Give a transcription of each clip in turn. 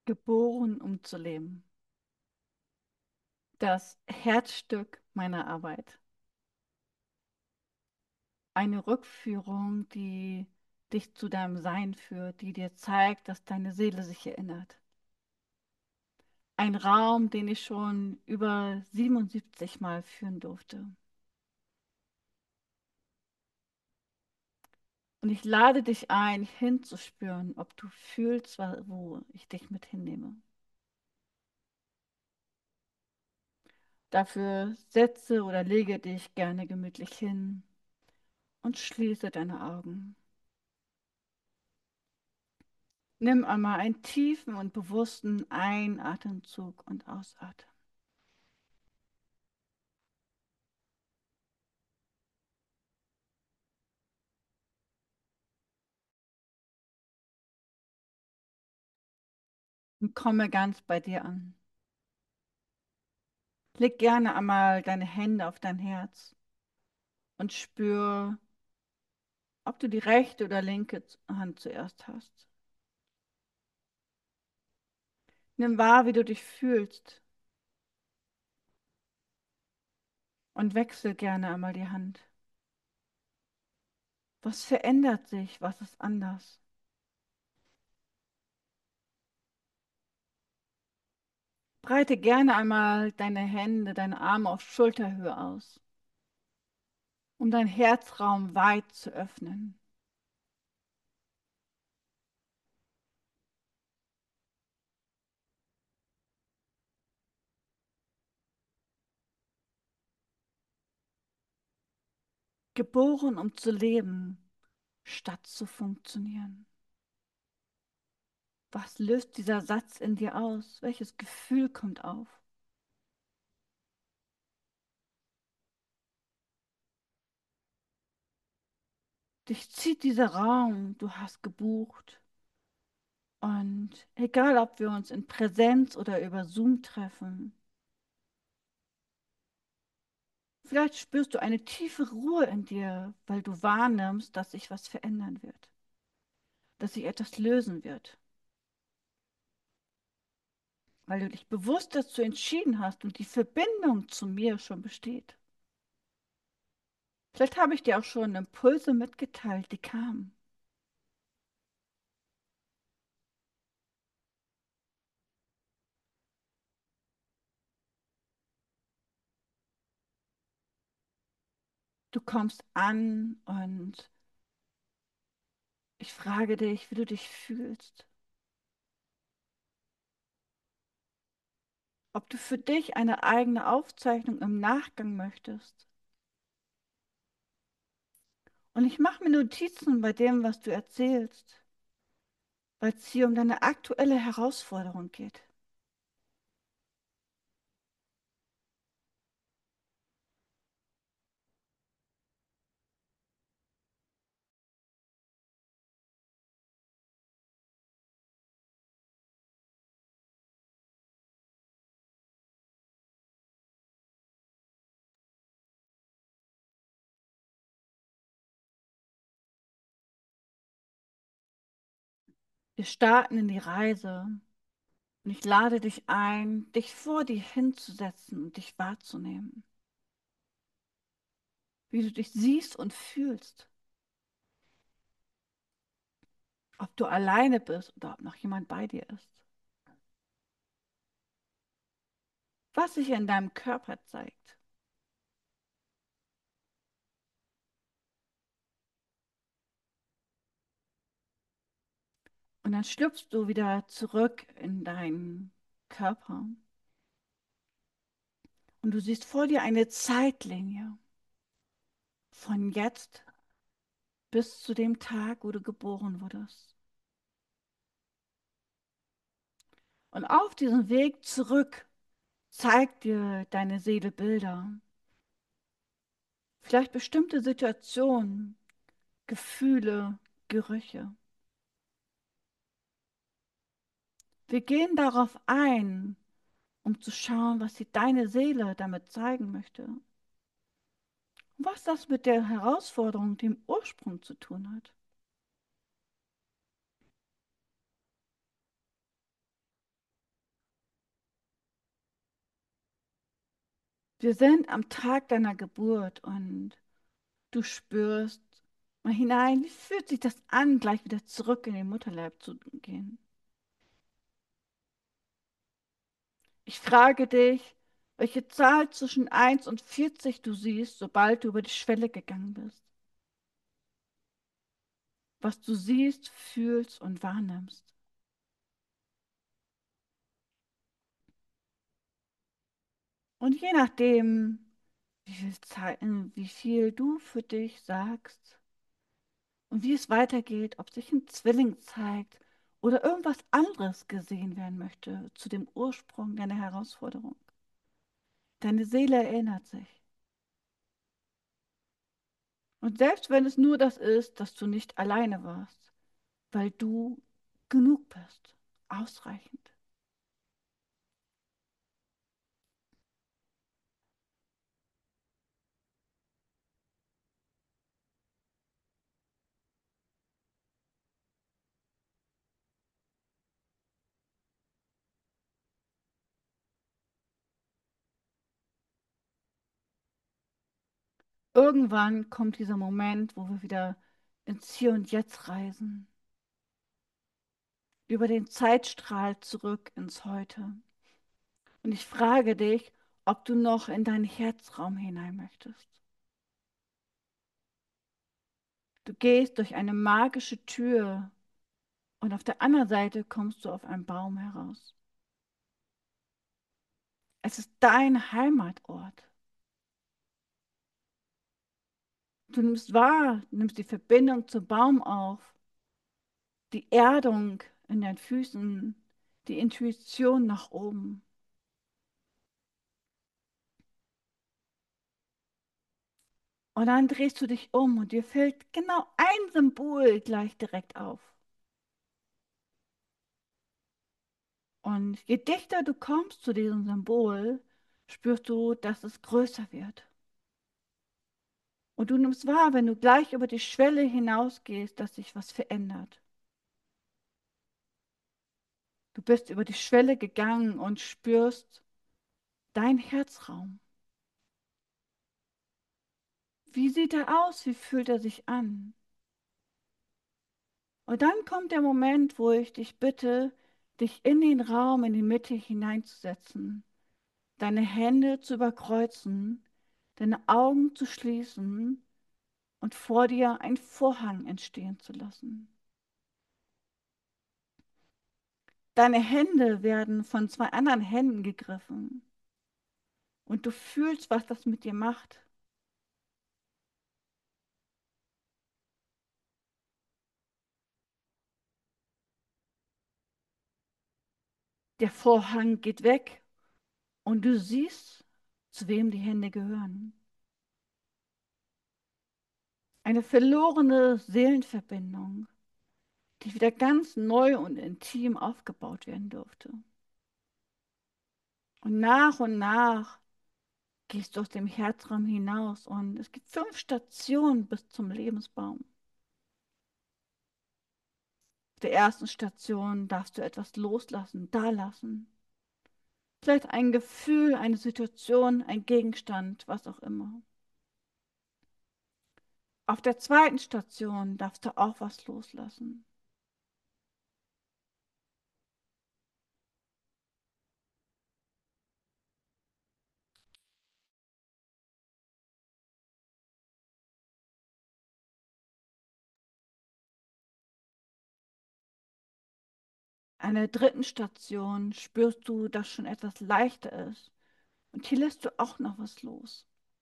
Geboren, um zu leben. Das Herzstück meiner Arbeit. Eine Rückführung, die dich zu deinem Sein führt, die dir zeigt, dass deine Seele sich erinnert. Ein Raum, den ich schon über 77 Mal führen durfte. Und ich lade dich ein, hinzuspüren, ob du fühlst, wo ich dich mit hinnehme. Dafür setze oder lege dich gerne gemütlich hin und schließe deine Augen. Nimm einmal einen tiefen und bewussten Einatemzug und Ausatmen. Und komme ganz bei dir an. Leg gerne einmal deine Hände auf dein Herz und spür, ob du die rechte oder linke Hand zuerst hast. Nimm wahr, wie du dich fühlst und wechsel gerne einmal die Hand. Was verändert sich? Was ist anders? Breite gerne einmal deine Hände, deine Arme auf Schulterhöhe aus, um deinen Herzraum weit zu öffnen. Geboren, um zu leben, statt zu funktionieren. Was löst dieser Satz in dir aus? Welches Gefühl kommt auf? Dich zieht dieser Raum, du hast gebucht. Und egal, ob wir uns in Präsenz oder über Zoom treffen, vielleicht spürst du eine tiefe Ruhe in dir, weil du wahrnimmst, dass sich was verändern wird, dass sich etwas lösen wird, weil du dich bewusst dazu entschieden hast und die Verbindung zu mir schon besteht. Vielleicht habe ich dir auch schon Impulse mitgeteilt, die kamen. Du kommst an und ich frage dich, wie du dich fühlst. Ob du für dich eine eigene Aufzeichnung im Nachgang möchtest. Und ich mache mir Notizen bei dem, was du erzählst, weil es hier um deine aktuelle Herausforderung geht. Wir starten in die Reise und ich lade dich ein, dich vor dir hinzusetzen und dich wahrzunehmen, wie du dich siehst und fühlst, ob du alleine bist oder ob noch jemand bei dir ist, was sich in deinem Körper zeigt. Und dann schlüpfst du wieder zurück in deinen Körper und du siehst vor dir eine Zeitlinie von jetzt bis zu dem Tag, wo du geboren wurdest. Und auf diesem Weg zurück zeigt dir deine Seele Bilder, vielleicht bestimmte Situationen, Gefühle, Gerüche. Wir gehen darauf ein, um zu schauen, was dir deine Seele damit zeigen möchte. Und was das mit der Herausforderung, dem Ursprung zu tun hat. Wir sind am Tag deiner Geburt und du spürst mal hinein, wie fühlt sich das an, gleich wieder zurück in den Mutterleib zu gehen. Ich frage dich, welche Zahl zwischen 1 und 40 du siehst, sobald du über die Schwelle gegangen bist. Was du siehst, fühlst und wahrnimmst. Und je nachdem, wie viel du für dich sagst und wie es weitergeht, ob sich ein Zwilling zeigt oder irgendwas anderes gesehen werden möchte zu dem Ursprung deiner Herausforderung. Deine Seele erinnert sich. Und selbst wenn es nur das ist, dass du nicht alleine warst, weil du genug bist, ausreichend. Irgendwann kommt dieser Moment, wo wir wieder ins Hier und Jetzt reisen, über den Zeitstrahl zurück ins Heute. Und ich frage dich, ob du noch in deinen Herzraum hinein möchtest. Du gehst durch eine magische Tür und auf der anderen Seite kommst du auf einen Baum heraus. Es ist dein Heimatort. Du nimmst wahr, nimmst die Verbindung zum Baum auf, die Erdung in deinen Füßen, die Intuition nach oben. Und dann drehst du dich um und dir fällt genau ein Symbol gleich direkt auf. Und je dichter du kommst zu diesem Symbol, spürst du, dass es größer wird. Und du nimmst wahr, wenn du gleich über die Schwelle hinausgehst, dass sich was verändert. Du bist über die Schwelle gegangen und spürst dein Herzraum. Wie sieht er aus? Wie fühlt er sich an? Und dann kommt der Moment, wo ich dich bitte, dich in den Raum, in die Mitte hineinzusetzen, deine Hände zu überkreuzen, deine Augen zu schließen und vor dir einen Vorhang entstehen zu lassen. Deine Hände werden von zwei anderen Händen gegriffen und du fühlst, was das mit dir macht. Der Vorhang geht weg und du siehst, zu wem die Hände gehören. Eine verlorene Seelenverbindung, die wieder ganz neu und intim aufgebaut werden durfte. Und nach gehst du aus dem Herzraum hinaus und es gibt 5 Stationen bis zum Lebensbaum. Auf der ersten Station darfst du etwas loslassen, da lassen. Vielleicht ein Gefühl, eine Situation, ein Gegenstand, was auch immer. Auf der zweiten Station darfst du auch was loslassen. An der dritten Station spürst du, dass schon etwas leichter ist. Und hier lässt du auch noch was los.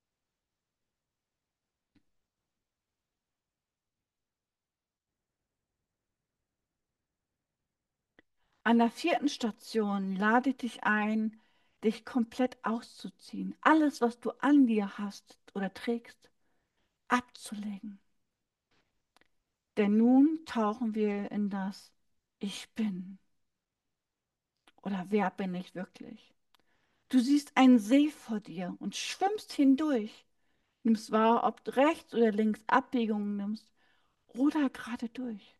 An der vierten Station lade ich dich ein, dich komplett auszuziehen. Alles, was du an dir hast oder trägst, abzulegen. Denn nun tauchen wir in das Ich bin. Oder wer bin ich wirklich? Du siehst einen See vor dir und schwimmst hindurch. Nimmst wahr, ob du rechts oder links Abbiegungen nimmst oder gerade durch.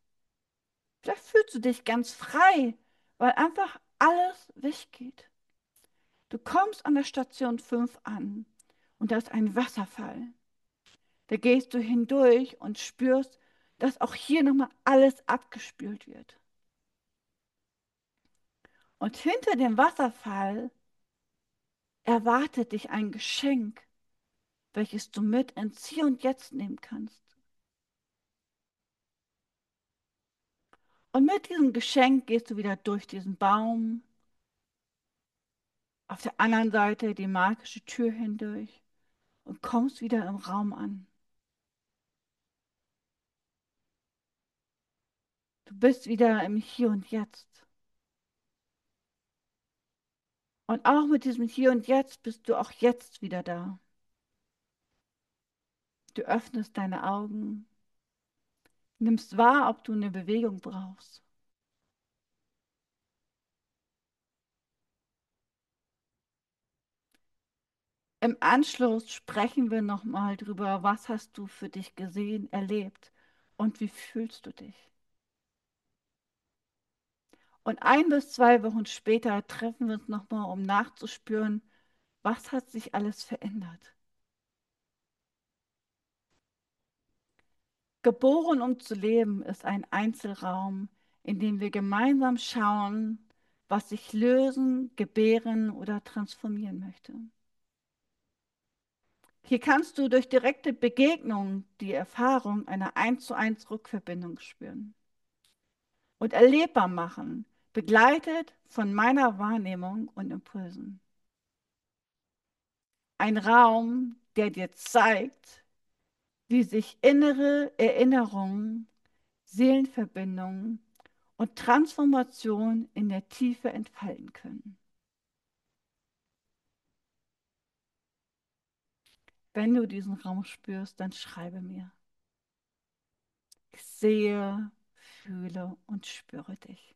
Vielleicht fühlst du dich ganz frei, weil einfach alles weggeht. Du kommst an der Station 5 an und da ist ein Wasserfall. Da gehst du hindurch und spürst, dass auch hier nochmal alles abgespült wird. Und hinter dem Wasserfall erwartet dich ein Geschenk, welches du mit ins Hier und Jetzt nehmen kannst. Und mit diesem Geschenk gehst du wieder durch diesen Baum, auf der anderen Seite die magische Tür hindurch und kommst wieder im Raum an. Du bist wieder im Hier und Jetzt. Und auch mit diesem Hier und Jetzt bist du auch jetzt wieder da. Du öffnest deine Augen, nimmst wahr, ob du eine Bewegung brauchst. Im Anschluss sprechen wir nochmal drüber, was hast du für dich gesehen, erlebt und wie fühlst du dich. Und 1 bis 2 Wochen später treffen wir uns nochmal, um nachzuspüren, was hat sich alles verändert. Geboren, um zu leben, ist ein Einzelraum, in dem wir gemeinsam schauen, was sich lösen, gebären oder transformieren möchte. Hier kannst du durch direkte Begegnung die Erfahrung einer 1:1 Rückverbindung spüren und erlebbar machen, begleitet von meiner Wahrnehmung und Impulsen. Ein Raum, der dir zeigt, wie sich innere Erinnerungen, Seelenverbindungen und Transformation in der Tiefe entfalten können. Wenn du diesen Raum spürst, dann schreibe mir. Ich sehe, fühle und spüre dich.